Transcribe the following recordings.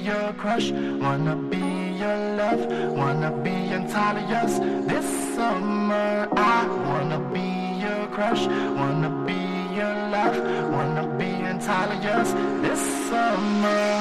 your crush, wanna be your love, wanna be entirely yours. This summer I wanna be your crush, wanna be your love, wanna be entirely yours. This summer.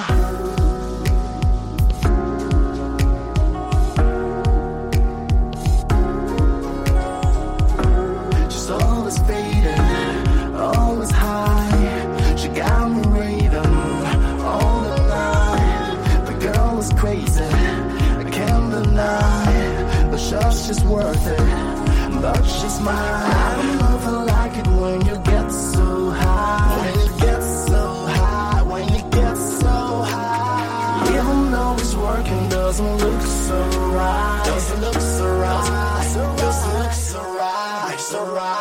Always fading, always high. She got me raving all the night. The girl is crazy, I can't deny. The shot's just worth it, but she's mine. I don't know if I like it when you get so high. When you get so high, when you get so high. Even though it's working, doesn't look so right. Doesn't look so right. Doesn't look so right. So right.